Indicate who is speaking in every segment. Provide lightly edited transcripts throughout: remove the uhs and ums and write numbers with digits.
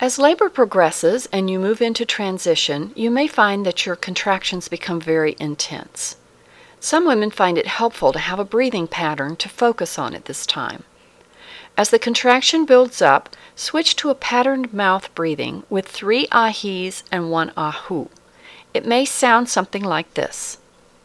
Speaker 1: As labor progresses and you move into transition, you may find that your contractions become very intense. Some women find it helpful to have a breathing pattern to focus on at this time. As the contraction builds up, switch to a patterned mouth breathing with 3 ahis and 1 ahu. It may sound something like this.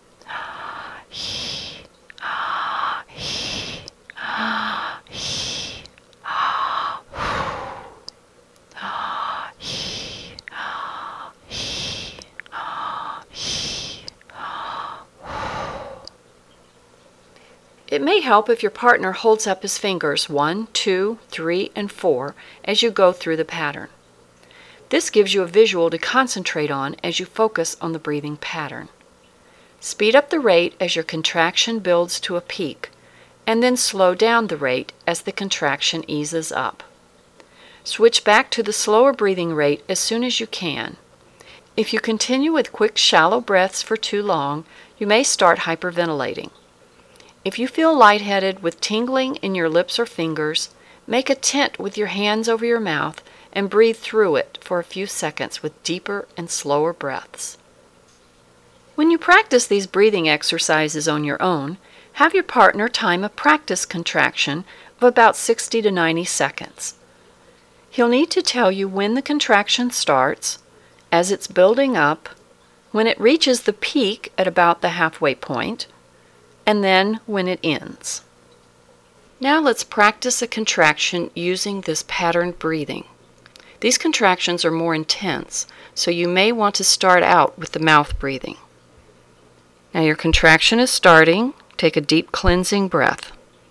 Speaker 1: It may help if your partner holds up his fingers 1, 2, 3, and 4 as you go through the pattern. This gives you a visual to concentrate on as you focus on the breathing pattern. Speed up the rate as your contraction builds to a peak, and then slow down the rate as the contraction eases up. Switch back to the slower breathing rate as soon as you can. If you continue with quick, shallow breaths for too long, you may start hyperventilating. If you feel lightheaded with tingling in your lips or fingers, make a tent with your hands over your mouth and breathe through it for a few seconds with deeper and slower breaths. When you practice these breathing exercises on your own, have your partner time a practice contraction of about 60 to 90 seconds. He'll need to tell you when the contraction starts, as it's building up, when it reaches the peak at about the halfway point, and then when it ends. Now let's practice a contraction using this patterned breathing. These contractions are more intense, so you may want to start out with the mouth breathing. Now your contraction is starting. Take a deep cleansing breath.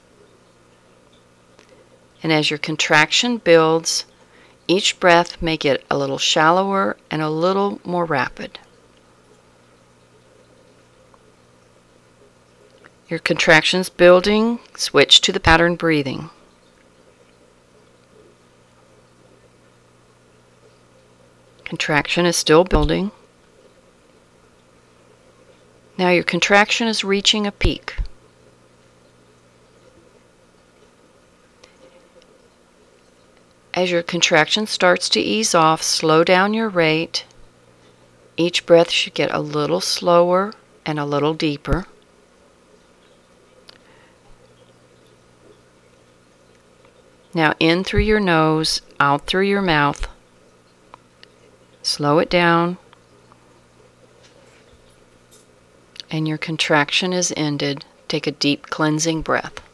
Speaker 1: And as your contraction builds, each breath may get a little shallower and a little more rapid. Your contraction's building, switch to the pattern breathing. Contraction is still building. Now your contraction is reaching a peak. As your contraction starts to ease off, slow down your rate. Each breath should get a little slower and a little deeper. Now in through your nose, out through your mouth. Slow it down. And your contraction is ended. Take a deep cleansing breath.